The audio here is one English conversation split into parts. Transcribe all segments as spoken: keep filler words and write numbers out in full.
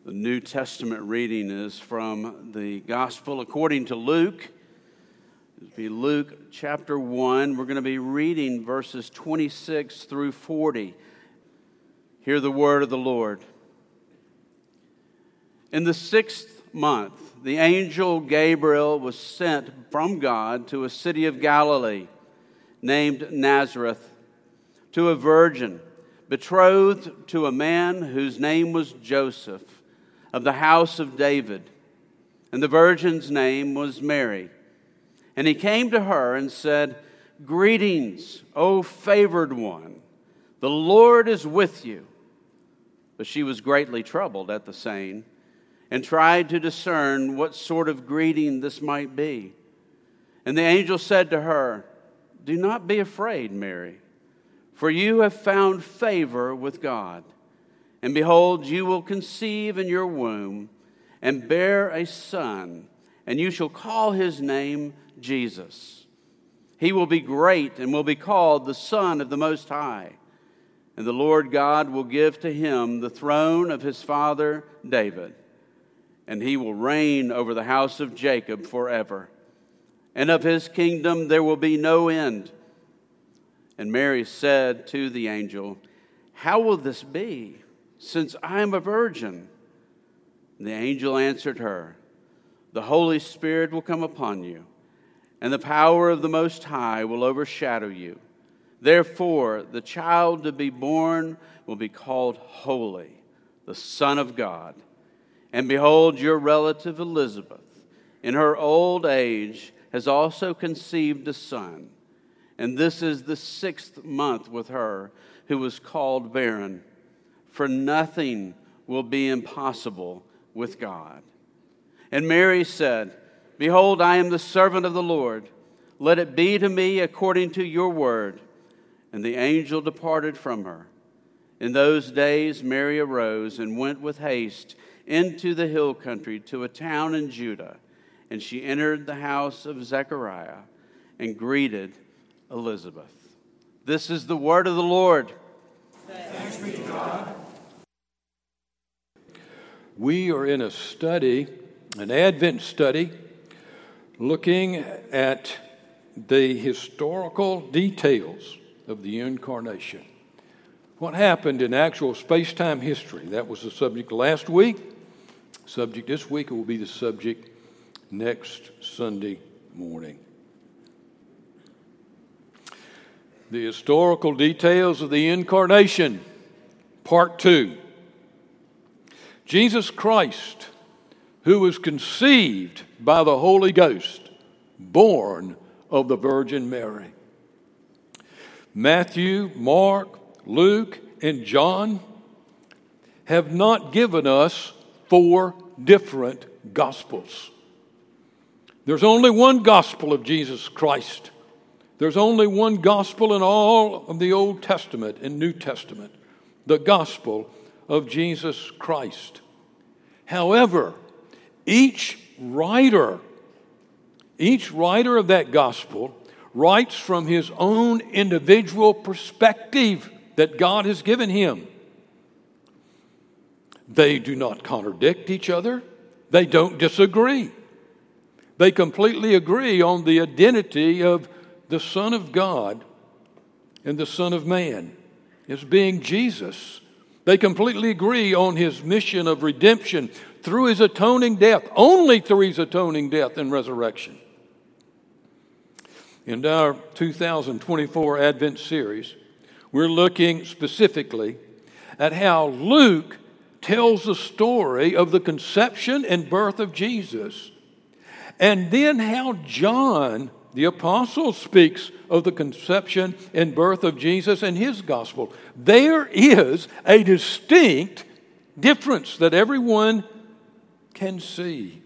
The New Testament reading is from the Gospel according to Luke. It'll be Luke chapter one. We're going to be reading verses twenty-six through forty. Hear the word of the Lord. In the sixth month, the angel Gabriel was sent from God to a city of Galilee named Nazareth, to a virgin betrothed to a man whose name was Joseph, of the house of David. And the virgin's name was Mary. And he came to her and said, "Greetings, O favored one, the Lord is with you." But she was greatly troubled at the saying, and tried to discern what sort of greeting this might be. And the angel said to her, "Do not be afraid, Mary, for you have found favor with God. And behold, you will conceive in your womb and bear a son, and you shall call his name Jesus. He will be great and will be called the Son of the Most High. And the Lord God will give to him the throne of his father David, and he will reign over the house of Jacob forever. And of his kingdom there will be no end." And Mary said to the angel, "How will this be, since I am a virgin?" And the angel answered her, "The Holy Spirit will come upon you, and the power of the Most High will overshadow you. Therefore, the child to be born will be called Holy, the Son of God. And behold, your relative Elizabeth, in her old age, has also conceived a son. And this is the sixth month with her who was called barren. For nothing will be impossible with God." And Mary said, "Behold, I am the servant of the Lord. Let it be to me according to your word." And the angel departed from her. In those days Mary arose and went with haste into the hill country to a town in Judah. And she entered the house of Zechariah and greeted Elizabeth. This is the word of the Lord. Thanks be to God. We are in a study, an Advent study, looking at the historical details of the Incarnation. What happened in actual space-time history? That was the subject last week. Subject this week, it will be the subject next Sunday morning. The historical details of the Incarnation, part two. Jesus Christ, who was conceived by the Holy Ghost, born of the Virgin Mary. Matthew, Mark, Luke, and John have not given us four different gospels. There's only one gospel of Jesus Christ. There's only one gospel in all of the Old Testament and New Testament, the gospel of Jesus Christ. However, each writer, each writer of that gospel writes from his own individual perspective that God has given him. They do not contradict each other. They don't disagree. They completely agree on the identity of the Son of God and the Son of Man as being Jesus. They completely agree on his mission of redemption through his atoning death, only through his atoning death and resurrection. In our two thousand twenty-four Advent series, we're looking specifically at how Luke tells the story of the conception and birth of Jesus, and then how John, the apostle, speaks of the conception and birth of Jesus in his gospel. There is a distinct difference that everyone can see.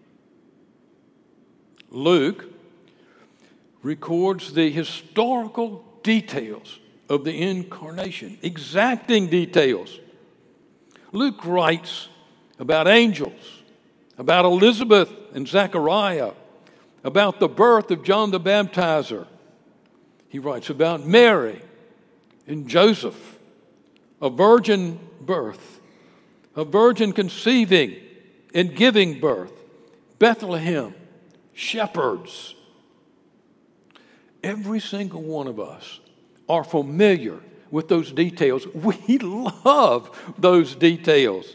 Luke records the historical details of the Incarnation, exacting details. Luke writes about angels, about Elizabeth and Zechariah, about the birth of John the Baptizer. He writes about Mary and Joseph, a virgin birth, a virgin conceiving and giving birth, Bethlehem, shepherds. Every single one of us are familiar with those details. We love those details.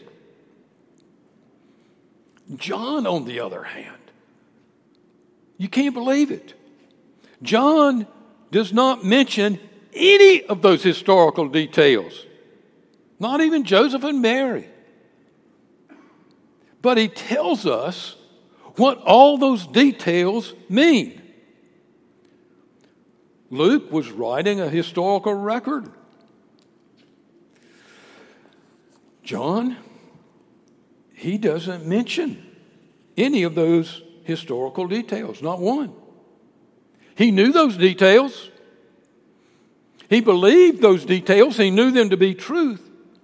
John, on the other hand, you can't believe it. John does not mention any of those historical details, not even Joseph and Mary. But he tells us what all those details mean. Luke was writing a historical record. John, he doesn't mention any of those historical details, not one. He knew those details. He believed those details. He knew them to be truth.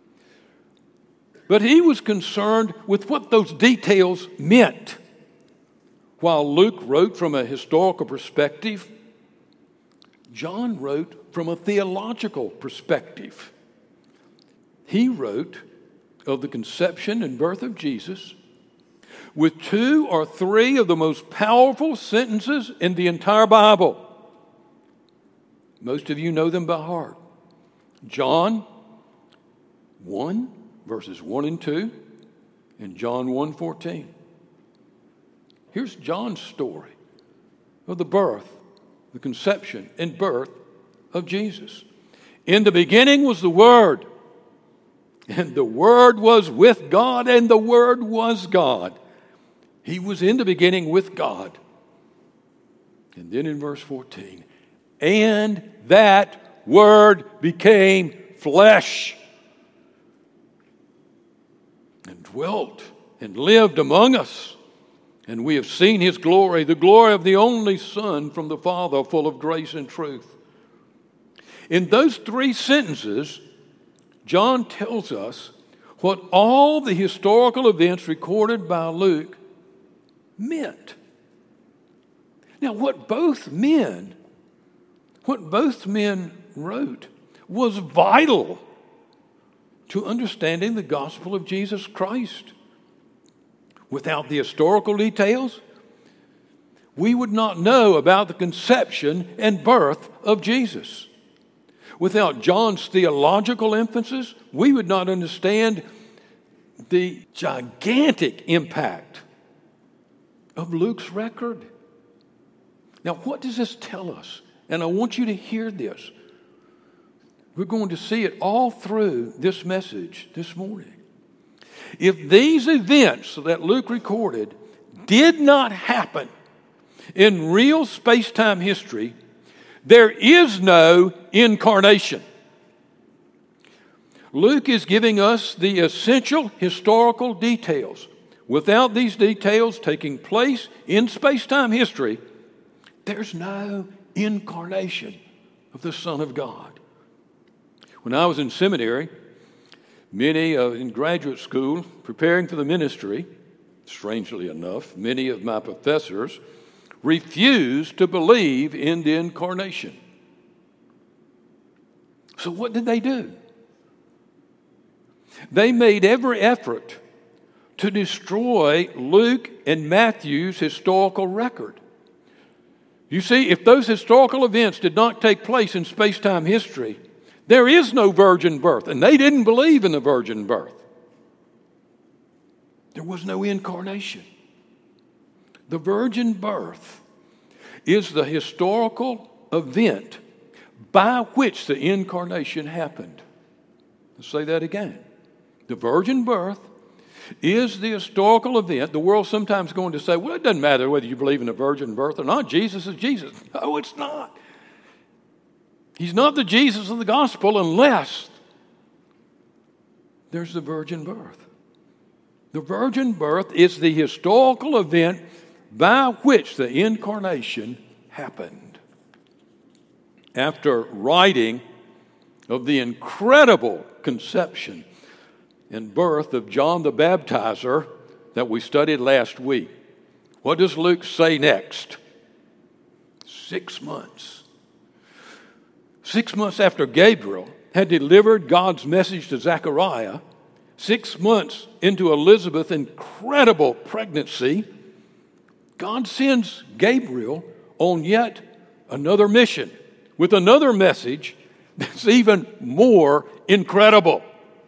But he was concerned with what those details meant. While Luke wrote from a historical perspective, John wrote from a theological perspective. He wrote of the conception and birth of Jesus with two or three of the most powerful sentences in the entire Bible. Most of you know them by heart. John one, verses one and two, and John one fourteen. Here's John's story of the birth, the conception and birth of Jesus. In the beginning was the Word, and the Word was with God, and the Word was God. He was in the beginning with God. And then in verse fourteen, and that Word became flesh and dwelt and lived among us. And we have seen His glory, the glory of the only Son from the Father, full of grace and truth. In those three sentences, John tells us what all the historical events recorded by Luke meant. Now, what both men, what both men wrote was vital to understanding the gospel of Jesus Christ. Without the historical details, we would not know about the conception and birth of Jesus. Without John's theological emphasis, we would not understand the gigantic impact of Luke's record. Now, what does this tell us? And I want you to hear this. We're going to see it all through this message this morning. If these events that Luke recorded did not happen in real space-time history, there is no incarnation. Luke is giving us the essential historical details. Without these details taking place in space-time history, there's no incarnation of the Son of God. When I was in seminary, many uh, in graduate school preparing for the ministry, strangely enough, many of my professors refused to believe in the incarnation. So what did they do? They made every effort to destroy Luke and Matthew's historical record. You see, if those historical events did not take place in space-time history, there is no virgin birth, and they didn't believe in the virgin birth. There was no incarnation. The virgin birth is the historical event by which the incarnation happened. Let's say that again. The virgin birth is the historical event. The world's sometimes going to say, well, it doesn't matter whether you believe in a virgin birth or not. Jesus is Jesus. No, it's not. He's not the Jesus of the gospel unless there's the virgin birth. The virgin birth is the historical event by which the incarnation happened. After writing of the incredible conception and birth of John the Baptizer that we studied last week, what does Luke say next? Six months. Six months after Gabriel had delivered God's message to Zechariah, Six months into Elizabeth's incredible pregnancy, God sends Gabriel on yet another mission with another message that's even more incredible.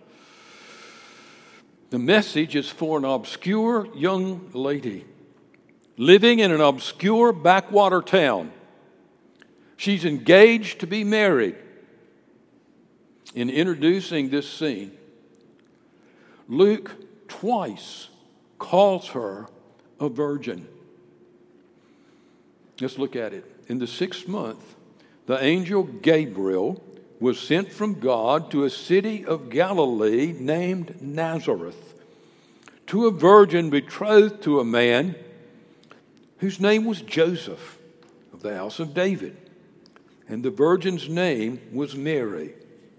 The message is for an obscure young lady living in an obscure backwater town. She's engaged to be married. In introducing this scene, Luke twice calls her a virgin. Let's look at it. In the sixth month, the angel Gabriel was sent from God to a city of Galilee named Nazareth, to a virgin betrothed to a man whose name was Joseph, of the house of David. And the virgin's name was Mary.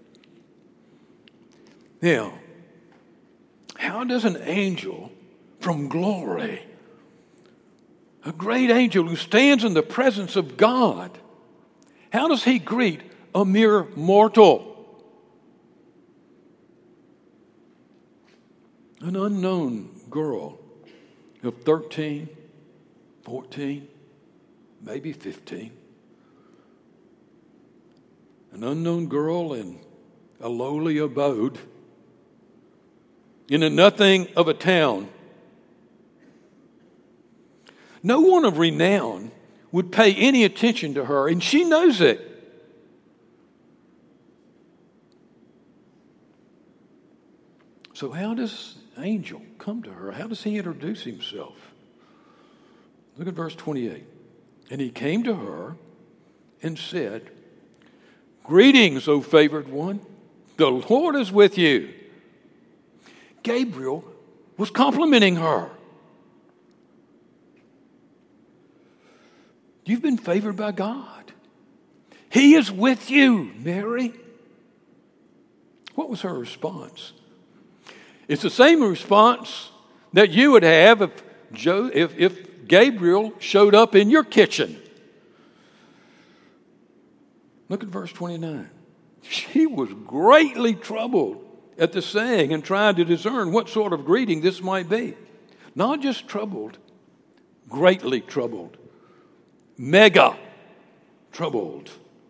Now, how does an angel from glory, a great angel who stands in the presence of God, how does he greet a mere mortal? An unknown girl of thirteen, fourteen, maybe fifteen. An unknown girl in a lowly abode, in a nothing of a town. No one of renown would pay any attention to her, and she knows it. So how does the angel come to her? How does he introduce himself? Look at verse twenty-eight. And he came to her and said, "Greetings, O favored one. The Lord is with you." Gabriel was complimenting her. You've been favored by God. He is with you, Mary. What was her response? It's the same response that you would have if, Joe, if, if Gabriel showed up in your kitchen. Look at verse twenty-nine. She was greatly troubled at the saying and tried to discern what sort of greeting this might be. Not just troubled, greatly troubled. Mega troubled.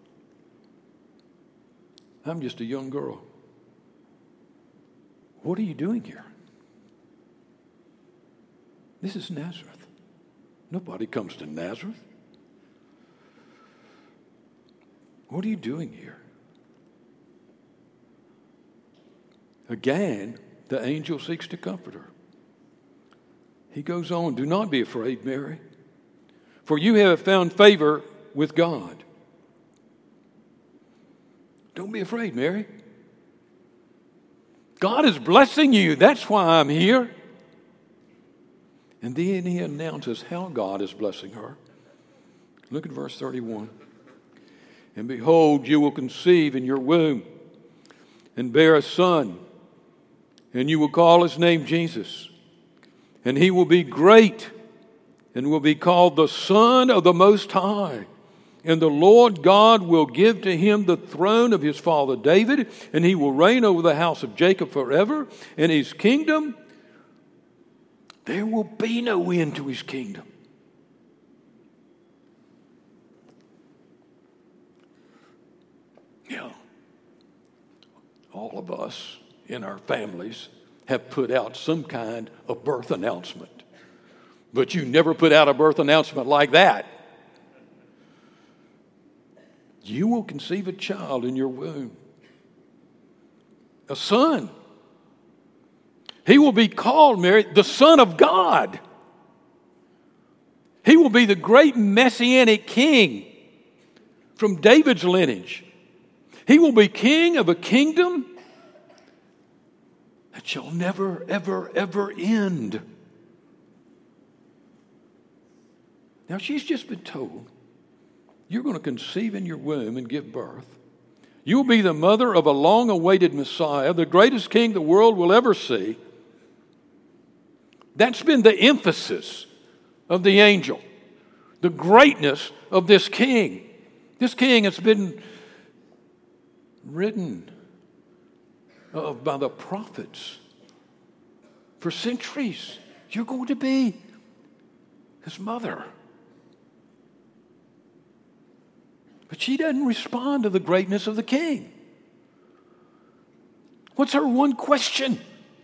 I'm just a young girl. What are you doing here? This is Nazareth. Nobody comes to Nazareth. What are you doing here? Again, the angel seeks to comfort her. He goes on, "Do not be afraid, Mary, for you have found favor with God." Don't be afraid, Mary. God is blessing you. That's why I'm here. And then he announces how God is blessing her. Look at verse thirty-one. "And behold, you will conceive in your womb and bear a son, and you will call his name Jesus. And he will be great and will be called the Son of the Most High. And the Lord God will give to him the throne of his father David, and he will reign over the house of Jacob forever. And his kingdom, there will be no end to his kingdom." Yeah. All of us in our families have put out some kind of birth announcement. But you never put out a birth announcement like that. You will conceive a child in your womb, a son. He will be called, Mary, the Son of God. He will be the great Messianic king from David's lineage. He will be king of a kingdom that shall never, ever, ever end. Now, she's just been told, you're going to conceive in your womb and give birth. You'll be the mother of a long-awaited Messiah, the greatest king the world will ever see. That's been the emphasis of the angel, the greatness of this king. This king has been written of by the prophets for centuries. You're going to be his mother. But she doesn't respond to the greatness of the king. What's her one question?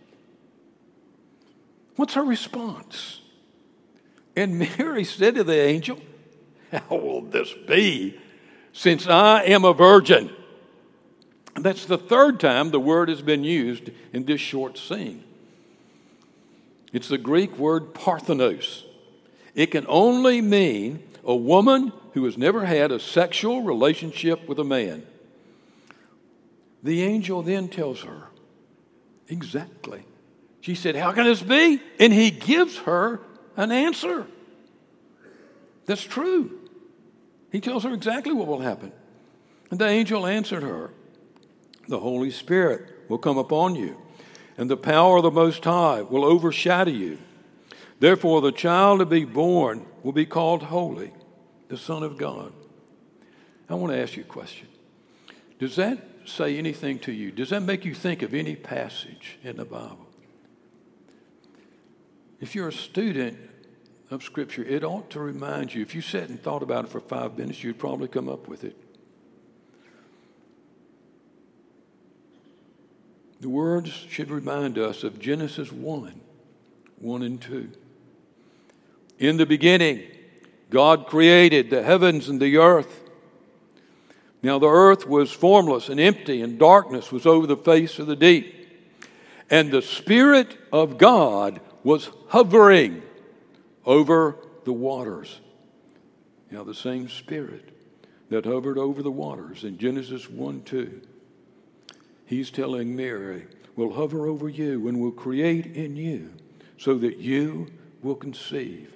What's her response? And Mary said to the angel, how will this be, since I am a virgin? And that's the third time the word has been used in this short scene. It's the Greek word parthenos. It can only mean a woman who has never had a sexual relationship with a man. The angel then tells her exactly. She said, how can this be? And he gives her an answer. That's true. He tells her exactly what will happen. And the angel answered her, the Holy Spirit will come upon you, and the power of the Most High will overshadow you. Therefore, the child to be born will be called Holy, the Son of God. I want to ask you a question. Does that say anything to you? Does that make you think of any passage in the Bible? If you're a student of Scripture, it ought to remind you. If you sat and thought about it for five minutes, you'd probably come up with it. The words should remind us of Genesis one, one and two. In the beginning, God created the heavens and the earth. Now the earth was formless and empty, and darkness was over the face of the deep. And the Spirit of God was hovering over the waters. Now the same Spirit that hovered over the waters in Genesis one, two. He's telling Mary, will hover over you and will create in you so that you will conceive.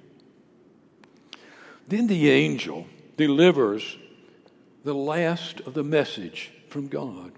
Then the angel delivers the last of the message from God.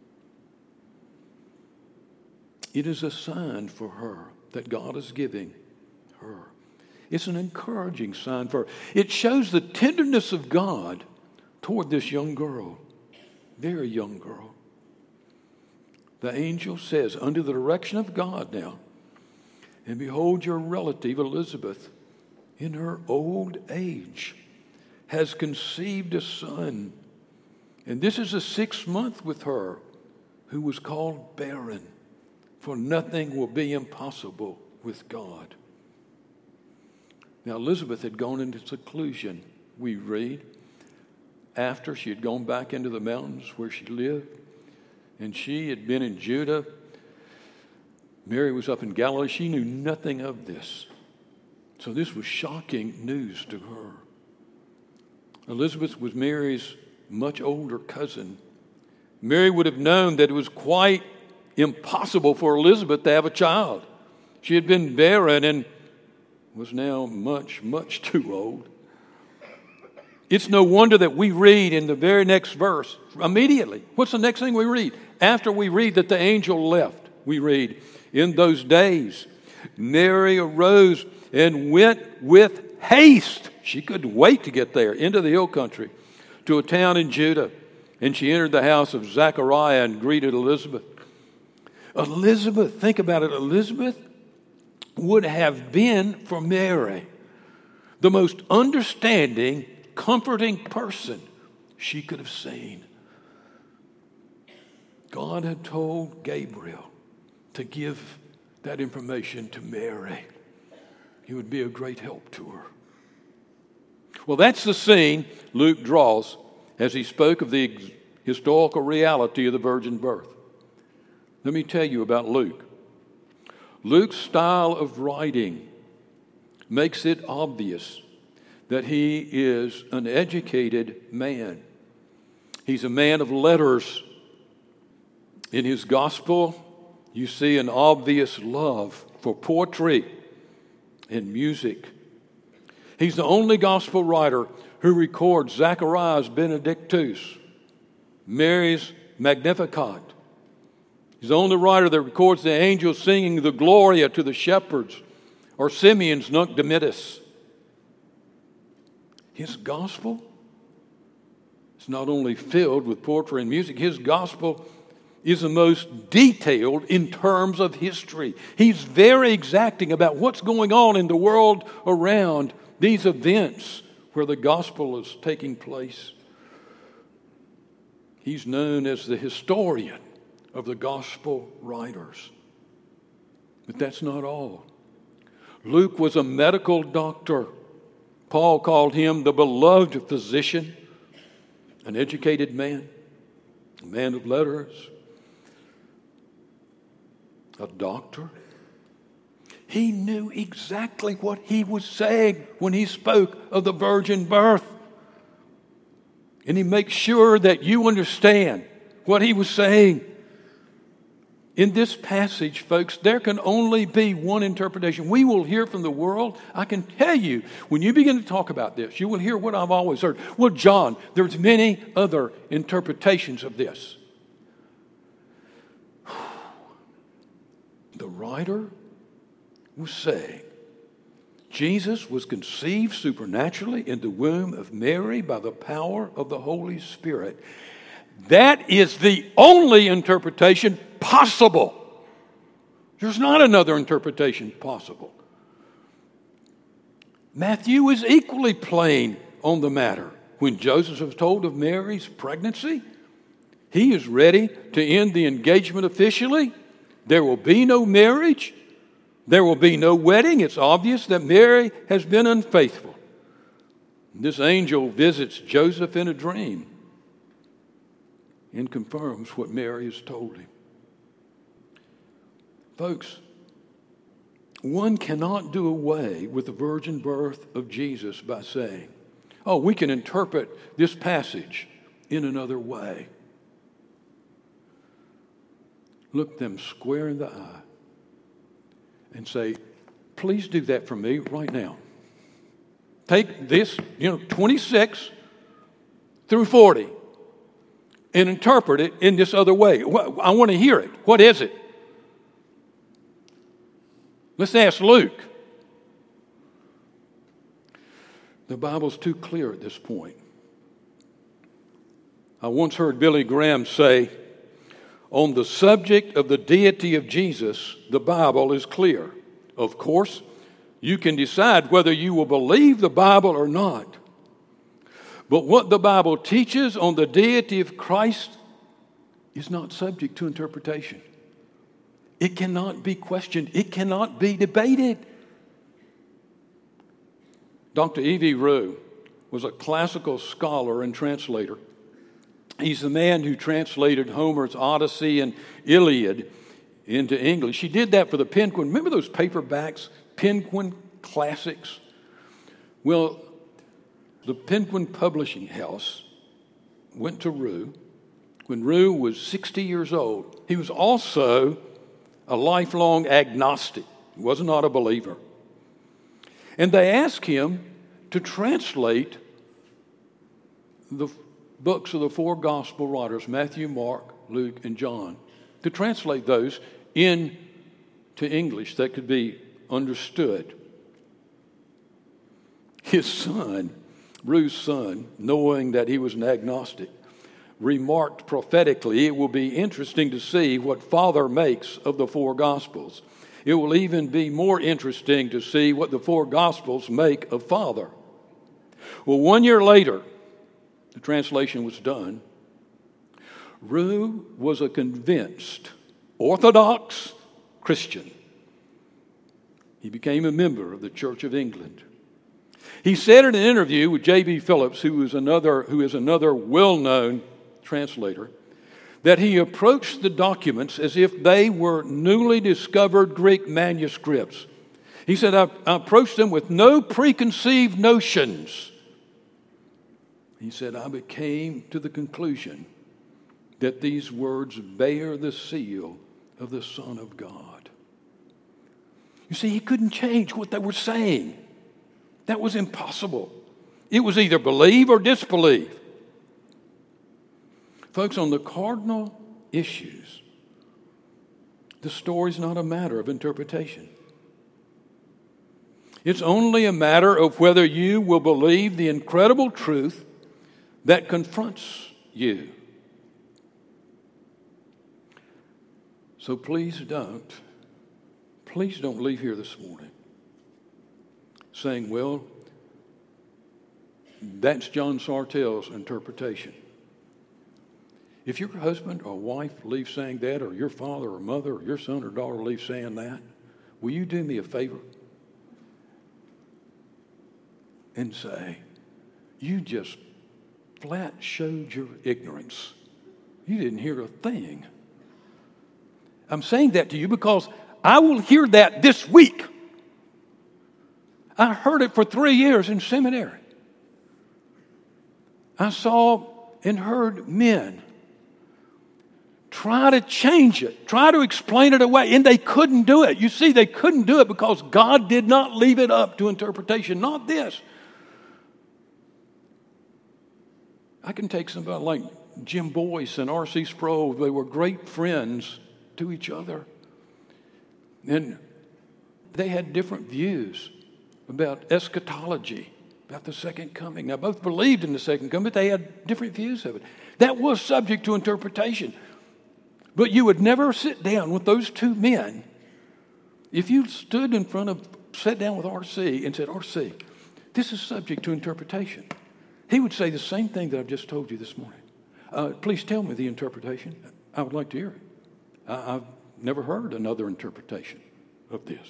It is a sign for her that God is giving her. It's an encouraging sign for her. It shows the tenderness of God toward this young girl, very young girl. The angel says, under the direction of God now, and behold, your relative Elizabeth, in her old age, has conceived a son. And this is the sixth month with her, who was called barren, for nothing will be impossible with God. Now, Elizabeth had gone into seclusion, we read, after she had gone back into the mountains where she lived. And she had been in Judah. Mary was up in Galilee. She knew nothing of this. So this was shocking news to her. Elizabeth was Mary's much older cousin. Mary would have known that it was quite impossible for Elizabeth to have a child. She had been barren and was now much, much too old. It's no wonder that we read in the very next verse, immediately. What's the next thing we read? After we read that the angel left, we read, in those days, Mary arose and went with haste. She couldn't wait to get there, into the hill country, to a town in Judah. And she entered the house of Zechariah and greeted Elizabeth. Elizabeth, think about it, Elizabeth would have been for Mary the most understanding, comforting person she could have seen. God had told Gabriel to give that information to Mary. He would be a great help to her. Well, that's the scene Luke draws as he spoke of the historical reality of the virgin birth. Let me tell you about Luke. Luke's style of writing makes it obvious that he is an educated man. He's a man of letters. In his gospel, you see an obvious love for poetry and music. He's the only gospel writer who records Zechariah's Benedictus, Mary's Magnificat. He's the only writer that records the angels singing the Gloria to the shepherds, or Simeon's Nunc Dimittis. His gospel is not only filled with poetry and music, his gospel is the most detailed in terms of history. He's very exacting about what's going on in the world around these events where the gospel is taking place. He's known as the historian of the gospel writers. But that's not all. Luke was a medical doctor. Paul called him the beloved physician, an educated man, a man of letters, a doctor. He knew exactly what he was saying when he spoke of the virgin birth. And he makes sure that you understand what he was saying. In this passage, folks, there can only be one interpretation. We will hear from the world. I can tell you, when you begin to talk about this, you will hear what I've always heard. Well, John, there's many other interpretations of this. The writer was saying, Jesus was conceived supernaturally in the womb of Mary by the power of the Holy Spirit. That is the only interpretation possible. There's not another interpretation possible. Matthew is equally plain on the matter. When Joseph was told of Mary's pregnancy, he is ready to end the engagement officially. There will be no marriage. There will be no wedding. It's obvious that Mary has been unfaithful. This angel visits Joseph in a dream and confirms what Mary has told him. Folks, one cannot do away with the virgin birth of Jesus by saying, oh, we can interpret this passage in another way. Look them square in the eye and say, please do that for me right now. Take this, you know, twenty-six through forty and interpret it in this other way. I want to hear it. What is it? Let's ask Luke. The Bible's too clear at this point. I once heard Billy Graham say, on the subject of the deity of Jesus, the Bible is clear. Of course, you can decide whether you will believe the Bible or not. But what the Bible teaches on the deity of Christ is not subject to interpretation. It cannot be questioned. It cannot be debated. Doctor E V Rowe was a classical scholar and translator. He's the man who translated Homer's Odyssey and Iliad into English. He did that for the Penguin. Remember those paperbacks, Penguin Classics? Well, the Penguin Publishing House went to Rowe when Rowe was sixty years old. He was also a lifelong agnostic. He was not a believer. And they asked him to translate the books of the four gospel writers, Matthew, Mark, Luke, and John, to translate those into English that could be understood. His son, Rowe's son, knowing that he was an agnostic, remarked prophetically, it will be interesting to see what Father makes of the four Gospels. It will even be more interesting to see what the four Gospels make of Father. Well, one year later, the translation was done. Rowe was a convinced Orthodox Christian. He became a member of the Church of England. He said in an interview with J B Phillips, who is another, who is another well-known translator, that he approached the documents as if they were newly discovered Greek manuscripts. He said, I, I approached them with no preconceived notions. He said, I became to the conclusion that these words bear the seal of the Son of God. You see, he couldn't change what they were saying. That was impossible. It was either believe or disbelieve. Folks, on the cardinal issues, the story's not a matter of interpretation. It's only a matter of whether you will believe the incredible truth that confronts you. So please don't, please don't leave here this morning saying, well, that's John Sartell's interpretation. If your husband or wife leaves saying that, or your father or mother or your son or daughter leaves saying that, will you do me a favor and say, you just flat showed your ignorance. You didn't hear a thing. I'm saying that to you because I will hear that this week. I heard it for three years in seminary. I saw and heard men try to change it, try to explain it away, and they couldn't do it. You see, they couldn't do it because God did not leave it up to interpretation. Not this. I can take somebody like Jim Boyce and R C Sproul. They were great friends to each other. And they had different views about eschatology, about the second coming. Now, both believed in the second coming, but they had different views of it. That was subject to interpretation. But you would never sit down with those two men if you stood in front of, sat down with R C and said, R C, this is subject to interpretation. He would say the same thing that I've just told you this morning. Uh, please tell me the interpretation. I would like to hear it. I, I've never heard another interpretation of this.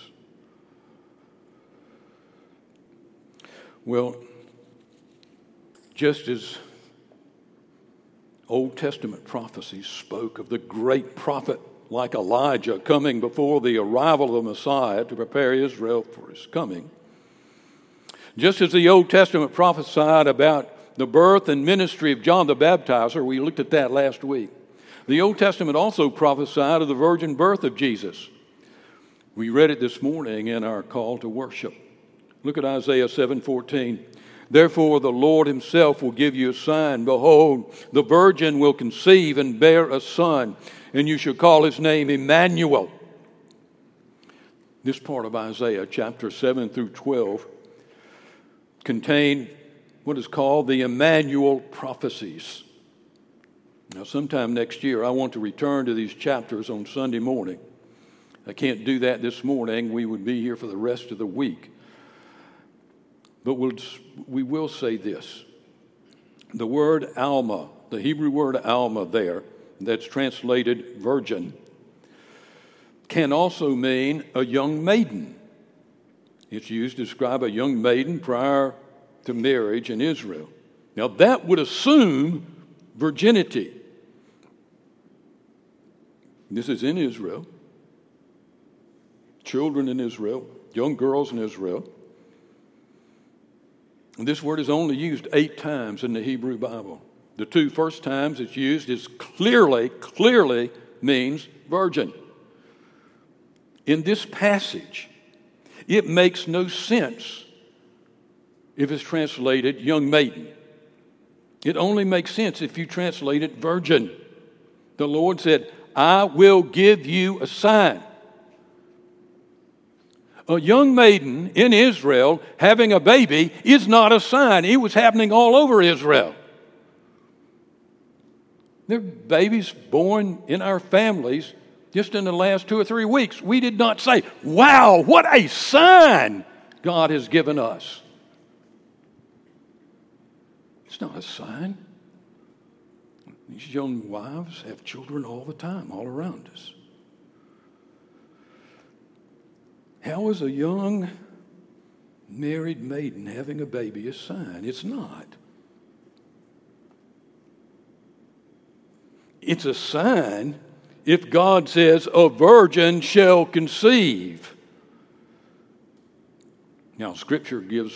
Well, just as Old Testament prophecies spoke of the great prophet like Elijah coming before the arrival of the Messiah to prepare Israel for his coming, just as the Old Testament prophesied about the birth and ministry of John the Baptizer, we looked at that last week, the Old Testament also prophesied of the virgin birth of Jesus. We read it this morning in our call to worship. Look at Isaiah seven fourteen. Therefore the Lord himself will give you a sign. Behold, the virgin will conceive and bear a son, and you shall call his name Emmanuel. This part of Isaiah, chapter seven through twelve, contain what is called the Emmanuel prophecies. Now, sometime next year, I want to return to these chapters on Sunday morning. I can't do that this morning. We would be here for the rest of the week. But we'll, we will say this. The word Alma, the Hebrew word Alma there, that's translated virgin, can also mean a young maiden. It's used to describe a young maiden prior to marriage in Israel. Now that would assume virginity. This is in Israel. Children in Israel, young girls in Israel. And this word is only used eight times in the Hebrew Bible. The two first times it's used is clearly, clearly means virgin. In this passage, it makes no sense if it's translated young maiden. It only makes sense if you translate it virgin. The Lord said, I will give you a sign. A young maiden in Israel having a baby is not a sign. It was happening all over Israel. There are babies born in our families just in the last two or three weeks. We did not say, wow, what a sign God has given us. It's not a sign. These young wives have children all the time, all around us. How is a young married maiden having a baby a sign? It's not. It's a sign if God says, a virgin shall conceive. Now, Scripture gives,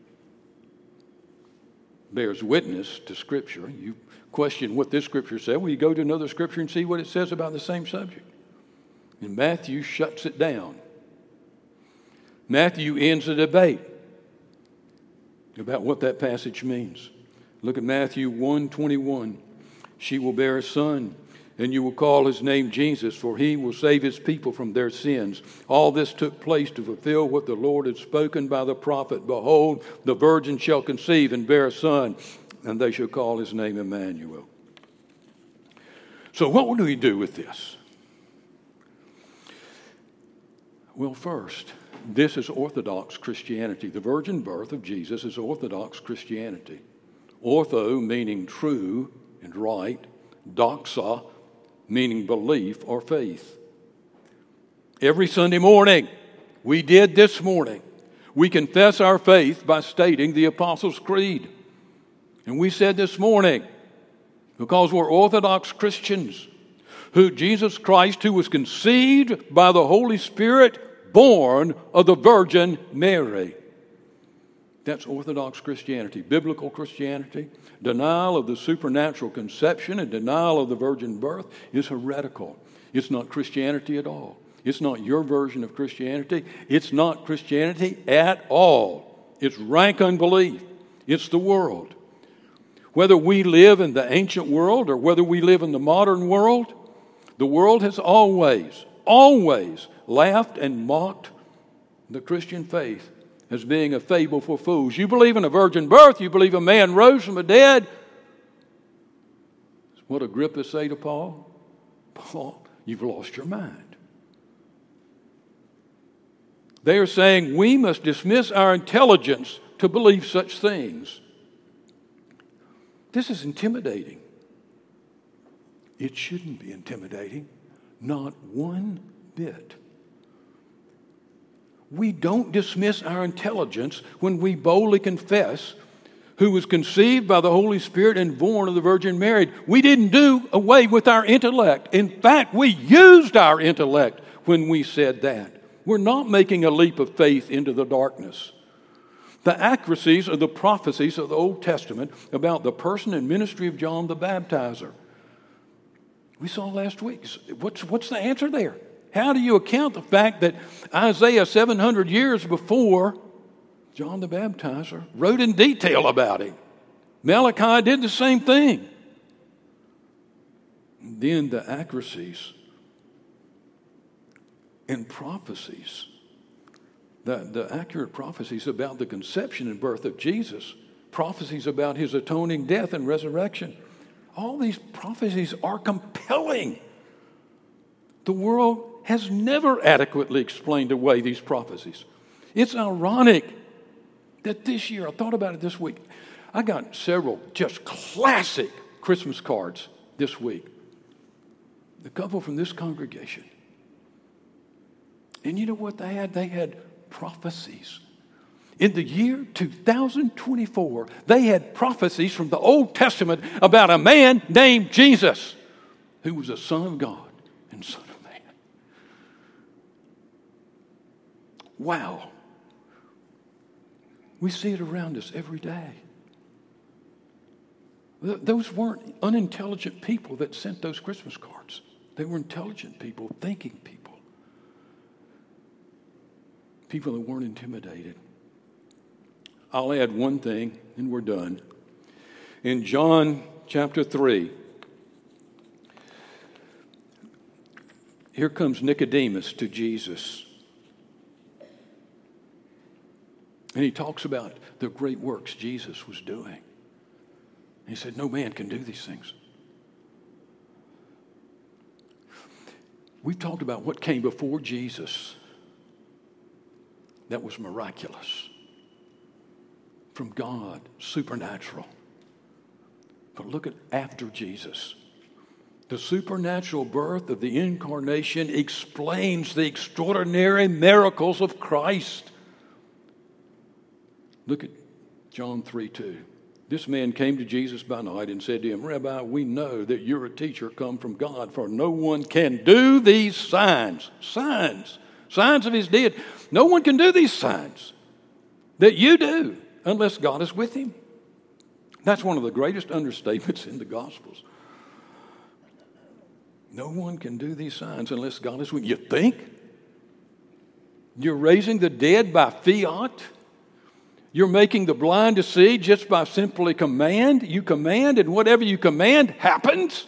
bears witness to Scripture. You question what this Scripture said. Well, you go to another Scripture and see what it says about the same subject. And Matthew shuts it down. Matthew ends the debate about what that passage means. Look at Matthew one twenty-one. She will bear a son, and you will call his name Jesus, for he will save his people from their sins. All this took place to fulfill what the Lord had spoken by the prophet. Behold, the virgin shall conceive and bear a son, and they shall call his name Emmanuel. So what do we do with this? Well, first, this is Orthodox Christianity. The virgin birth of Jesus is Orthodox Christianity. Ortho meaning true and right. Doxa meaning belief or faith. Every Sunday morning, we did this morning, we confess our faith by stating the Apostles' Creed. And we said this morning, because we're Orthodox Christians, who Jesus Christ, who was conceived by the Holy Spirit, born of the Virgin Mary. That's Orthodox Christianity. Biblical Christianity, denial of the supernatural conception and denial of the virgin birth is heretical. It's not Christianity at all. It's not your version of Christianity. It's not Christianity at all. It's rank unbelief. It's the world. Whether we live in the ancient world or whether we live in the modern world, the world has always, always laughed and mocked the Christian faith as being a fable for fools. You believe in a virgin birth, you believe a man rose from the dead. What Agrippa say to Paul? Paul, you've lost your mind. They are saying we must dismiss our intelligence to believe such things. This is intimidating. It shouldn't be intimidating, not one bit. We don't dismiss our intelligence when we boldly confess who was conceived by the Holy Spirit and born of the Virgin Mary. We didn't do away with our intellect. In fact, we used our intellect when we said that. We're not making a leap of faith into the darkness. The accuracies of the prophecies of the Old Testament about the person and ministry of John the Baptizer. We saw last week. What's, what's the answer there? How do you account the fact that Isaiah seven hundred years before John the Baptizer wrote in detail about him? Malachi did the same thing. And then the accuracies and prophecies, the, the accurate prophecies about the conception and birth of Jesus, prophecies about his atoning death and resurrection. All these prophecies are compelling. The world has never adequately explained away these prophecies. It's ironic that this year, I thought about it this week, I got several just classic Christmas cards this week. A couple from this congregation. And you know what they had? They had prophecies. In the year two thousand twenty-four, they had prophecies from the Old Testament about a man named Jesus, who was a Son of God and Son of Man. Wow. We see it around us every day. Those weren't unintelligent people that sent those Christmas cards. They were intelligent people, thinking people. People that weren't intimidated. I'll add one thing and we're done. In John chapter three, here comes Nicodemus to Jesus. And he talks about the great works Jesus was doing. He said, no man can do these things. We've talked about what came before Jesus that was miraculous. From God, supernatural. But look at after Jesus. The supernatural birth of the incarnation explains the extraordinary miracles of Christ. Look at John three two. This man came to Jesus by night and said to him, Rabbi, we know that you're a teacher come from God, for no one can do these signs. Signs. Signs of his deity. No one can do these signs that you do unless God is with him. That's one of the greatest understatements in the Gospels. No one can do these signs unless God is with you. You think? You're raising the dead by fiat? You're making the blind to see just by simply command? You command, and whatever you command happens?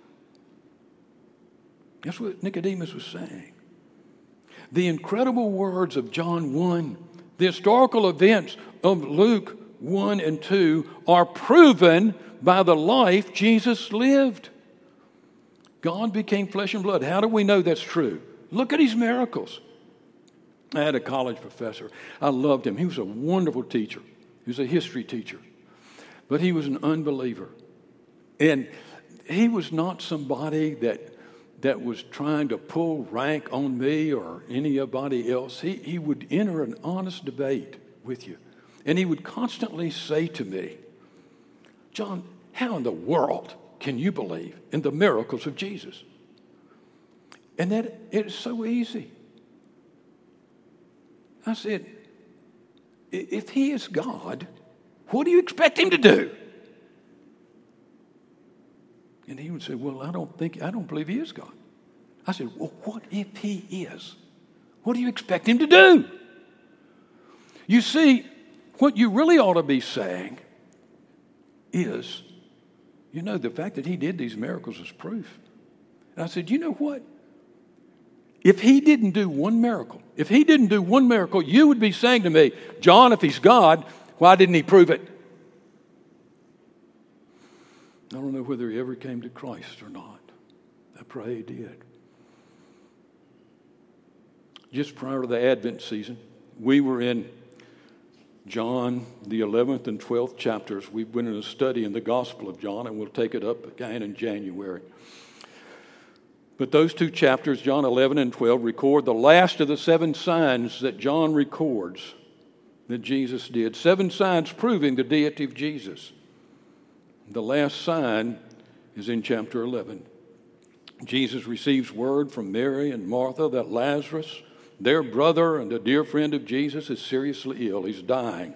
That's what Nicodemus was saying. The incredible words of John one, the historical events of Luke one and two are proven by the life Jesus lived. God became flesh and blood. How do we know that's true? Look at his miracles. I had a college professor. I loved him. He was a wonderful teacher. He was a history teacher. But he was an unbeliever. And he was not somebody that that was trying to pull rank on me or anybody else. He, he would enter an honest debate with you. And he would constantly say to me, John, how in the world can you believe in the miracles of Jesus? And that it is so easy. I said, if he is God, what do you expect him to do? And he would say, well, I don't think, I don't believe he is God. I said, well, what if he is? What do you expect him to do? You see, what you really ought to be saying is, you know, the fact that he did these miracles is proof. And I said, you know what? If he didn't do one miracle, if he didn't do one miracle, you would be saying to me, John, if he's God, why didn't he prove it? I don't know whether he ever came to Christ or not. I pray he did. Just prior to the Advent season, we were in John, the eleventh and twelfth chapters. We've been in a study in the Gospel of John, and we'll take it up again in January. But those two chapters, John eleven and twelve, record the last of the seven signs that John records that Jesus did. Seven signs proving the deity of Jesus. The last sign is in chapter eleven. Jesus receives word from Mary and Martha that Lazarus, their brother and a dear friend of Jesus, is seriously ill. He's dying.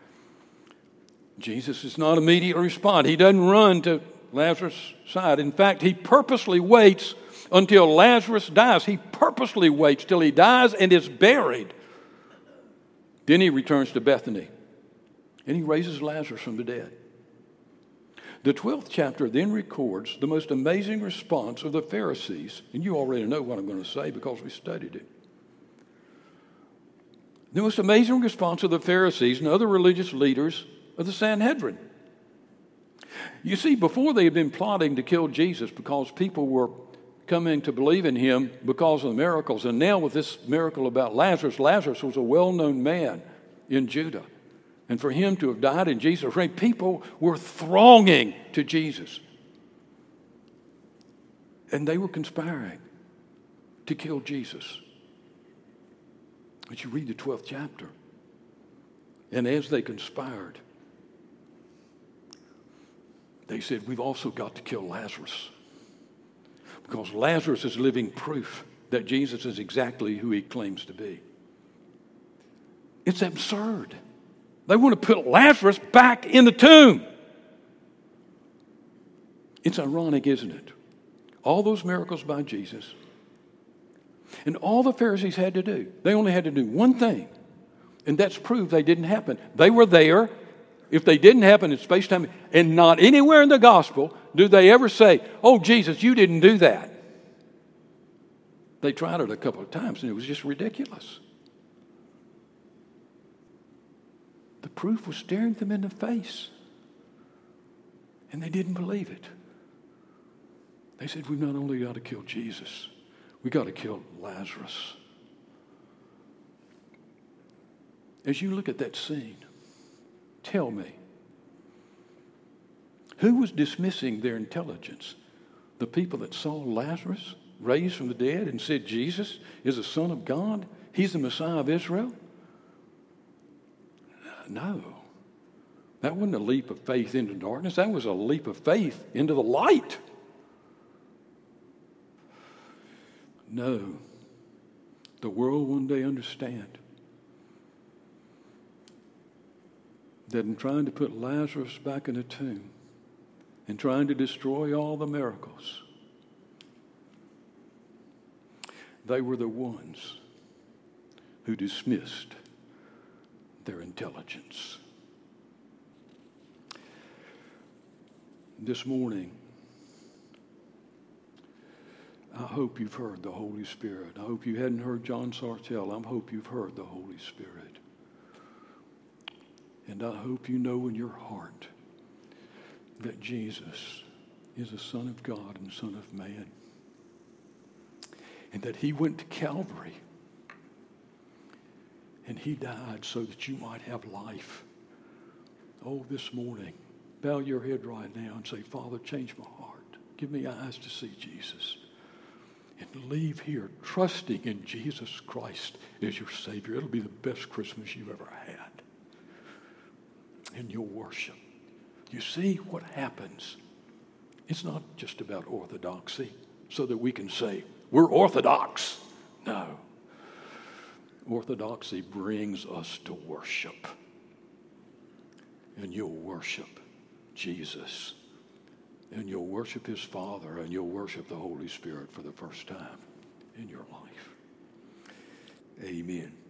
Jesus does not immediately respond. He doesn't run to Lazarus' side. In fact, he purposely waits until Lazarus dies. He purposely waits till he dies and is buried. Then he returns to Bethany, and he raises Lazarus from the dead. The twelfth chapter then records the most amazing response of the Pharisees. And you already know what I'm going to say because we studied it. The most amazing response of the Pharisees and other religious leaders of the Sanhedrin. You see, before they had been plotting to kill Jesus because people were coming to believe in him because of the miracles. And now with this miracle about Lazarus, Lazarus was a well-known man in Judah. And for him to have died in Jesus' name, people were thronging to Jesus. And they were conspiring to kill Jesus. But you read the twelfth chapter. And as they conspired, they said, we've also got to kill Lazarus. Because Lazarus is living proof that Jesus is exactly who he claims to be. It's absurd. They want to put Lazarus back in the tomb. It's ironic, isn't it? All those miracles by Jesus. And all the Pharisees had to do, they only had to do one thing. And that's prove they didn't happen. They were there. If they didn't happen in space-time, and not anywhere in the gospel do they ever say, oh, Jesus, you didn't do that. They tried it a couple of times, and it was just ridiculous. The proof was staring them in the face. And they didn't believe it. They said, we've not only got to kill Jesus, we've got to kill Lazarus. As you look at that scene, tell me, who was dismissing their intelligence? The people that saw Lazarus raised from the dead and said Jesus is the Son of God? He's the Messiah of Israel? No. That wasn't a leap of faith into darkness. That was a leap of faith into the light. No. The world one day understand that in trying to put Lazarus back in the tomb and trying to destroy all the miracles, they were the ones who dismissed their intelligence. This morning, I hope you've heard the Holy Spirit. I hope you hadn't heard John Sartell. I hope you've heard the Holy Spirit. And I hope you know in your heart that Jesus is the Son of God and Son of Man. And that he went to Calvary And he died so that you might have life. Oh, this morning, bow your head right now and say, Father, change my heart. Give me eyes to see Jesus. And leave here trusting in Jesus Christ as your Savior. It'll be the best Christmas you've ever had. And you'll worship. You see what happens. It's not just about orthodoxy so that we can say, we're orthodox. No. Orthodoxy brings us to worship. And you'll worship Jesus. And you'll worship his Father, and you'll worship the Holy Spirit for the first time in your life. Amen.